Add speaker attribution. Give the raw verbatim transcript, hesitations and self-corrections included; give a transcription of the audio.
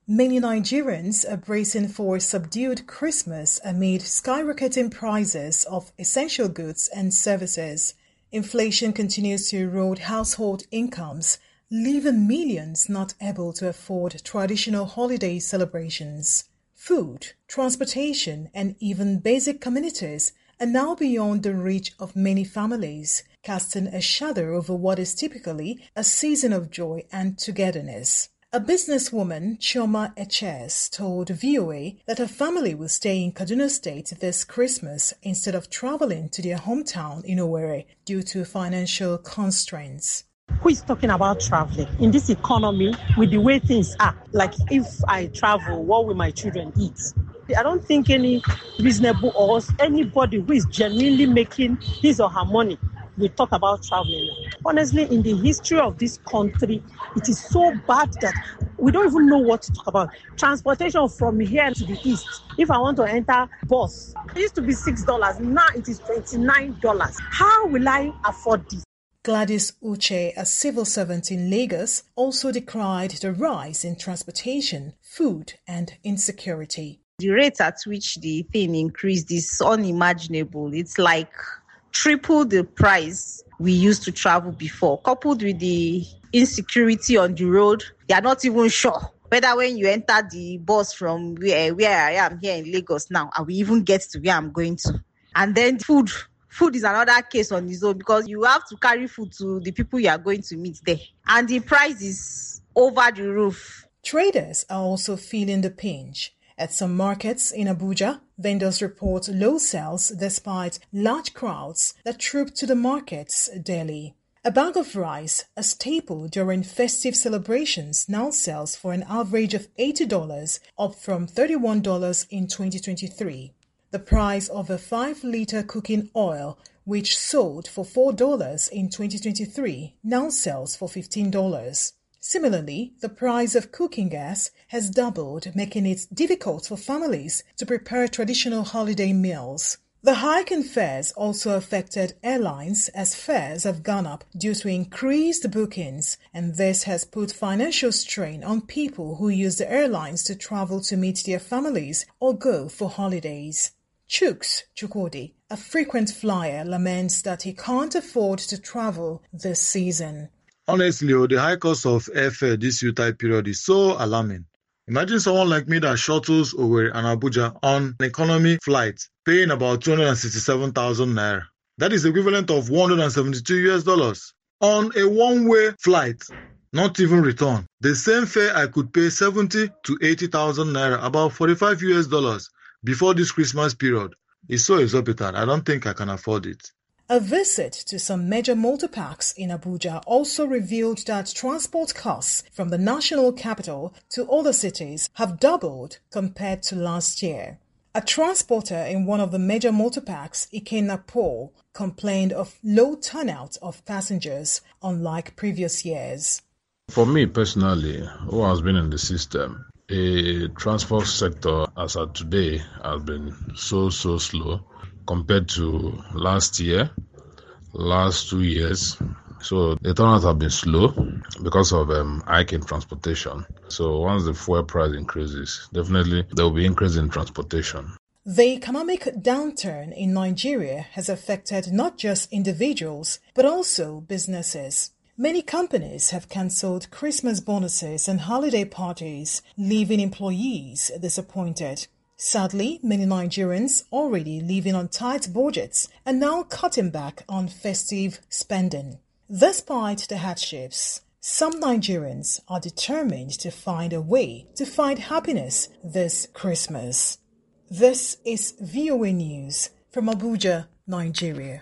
Speaker 1: Many Nigerians are bracing for a subdued Christmas amid skyrocketing prices of essential goods and services. Inflation continues to erode household incomes, leaving millions not able to afford traditional holiday celebrations. Food, transportation, and even basic amenities are now beyond the reach of many families, casting a shadow over what is typically a season of joy and togetherness. A businesswoman, Chioma Eches, told V O A that her family will stay in Kaduna State this Christmas instead of traveling to their hometown in Owerri due to financial constraints.
Speaker 2: Who is talking about traveling in this economy with the way things are? Like, if I travel, what will my children eat? I don't think any reasonable or anybody who is genuinely making his or her money will talk about traveling. Honestly, in the history of this country, it is so bad that we don't even know what to talk about. Transportation from here to the east, if I want to enter bus, it used to be six dollars. Now it is twenty-nine dollars. How will I afford this?
Speaker 1: Gladys Uche, a civil servant in Lagos, also decried the rise in transportation, food, and insecurity.
Speaker 3: The rate at which the thing increased is unimaginable. It's like triple the price we used to travel before, coupled with the insecurity on the road. They are not even sure whether when you enter the bus from where, where I am here in Lagos now, I will even get to where I'm going to. And then food. Food is another case on its own because you have to carry food to the people you are going to meet there. And the price is over the roof.
Speaker 1: Traders are also feeling the pinch. At some markets in Abuja, vendors report low sales despite large crowds that troop to the markets daily. A bag of rice, a staple during festive celebrations, now sells for an average of eighty dollars, up from thirty-one dollars in twenty twenty-three. The price of a five liter cooking oil, which sold for four dollars in twenty twenty-three, now sells for fifteen dollars. Similarly, the price of cooking gas has doubled, making it difficult for families to prepare traditional holiday meals. The hike in fares also affected airlines as fares have gone up due to increased bookings, and this has put financial strain on people who use the airlines to travel to meet their families or go for holidays. Chuks Chukwudi, a frequent flyer, laments that he can't afford to travel this season.
Speaker 4: Honestly, the high cost of airfare this Utah period is so alarming. Imagine someone like me that shuttles Owerri and Abuja on an economy flight, paying about two hundred sixty-seven thousand naira. That is equivalent of one hundred seventy-two U S dollars. On a one-way flight, not even return. The same fare I could pay seventy to eighty thousand naira, about forty-five U S dollars, before this Christmas period. Is so exorbitant, I don't think I can afford it.
Speaker 1: A visit to some major motor parks in Abuja also revealed that transport costs from the national capital to other cities have doubled compared to last year. A transporter in one of the major motor parks, Ikenapo, complained of low turnout of passengers, unlike previous years.
Speaker 5: For me personally, who has been in the system, the transport sector as of today has been so, so slow compared to last year, last two years. So the turnout have been slow because of um, hike in transportation. So once the fuel price increases, definitely there will be increase in transportation.
Speaker 1: The economic downturn in Nigeria has affected not just individuals, but also businesses. Many companies have cancelled Christmas bonuses and holiday parties, leaving employees disappointed. Sadly, many Nigerians already living on tight budgets are now cutting back on festive spending. Despite the hardships, some Nigerians are determined to find a way to find happiness this Christmas. This is V O A News from Abuja, Nigeria.